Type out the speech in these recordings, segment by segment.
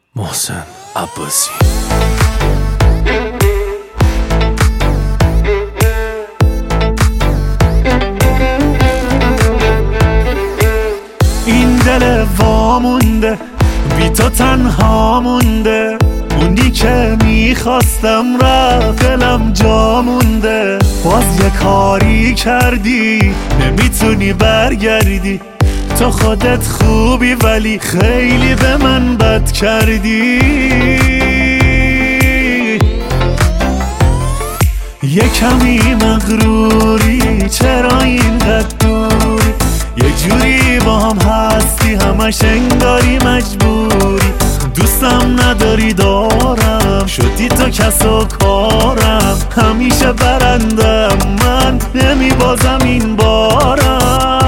محسن عباسی. این دل وامونده بی تو تنها مونده، اونی که میخواستم رفت دلم جا مونده. باز یه کاری کردی نمیتونی برگردی، تو خودت خوبی ولی خیلی به من بد کردی. یه کمی مغروری چرا اینقدر دوری، یه جوری با هم هستی همش انگاری مجبوری. دوستم نداری دارم، شدی تو کس و کارم، همیشه برندم من نمیبازم این بارم.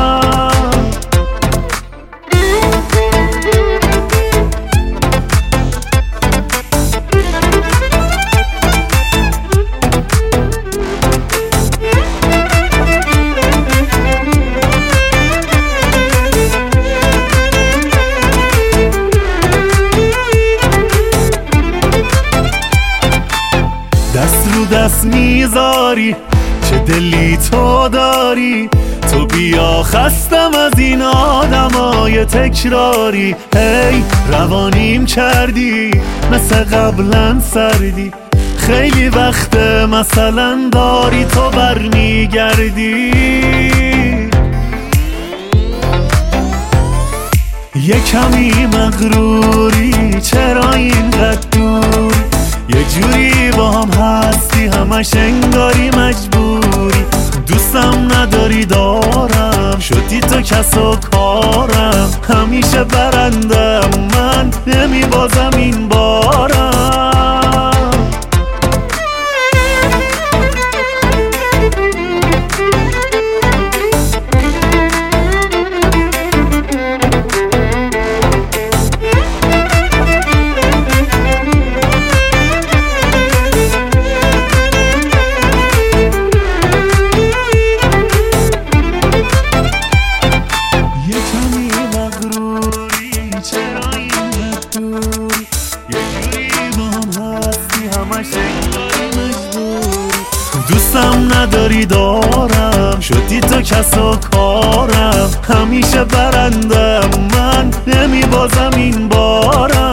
دست رو دست میذاری چه دلی تو داری، تو بیا خستم از این آدمای تکراری. هی روانیم کردی مثل قبلا سردی، خیلی وقت مثلا داری تو برمیگردی. یه کمی مغروری چرا اینقدر دوری، یه جوری با هم هستی همش انگاری مجبوری. دوستم نداری دارم، شدی تو کس و کارم، همیشه برندم من نمیبازم این بارم. دوستم نداری دارم، شدی تو کس و کارم، همیشه برندم من نمیبازم این بارم.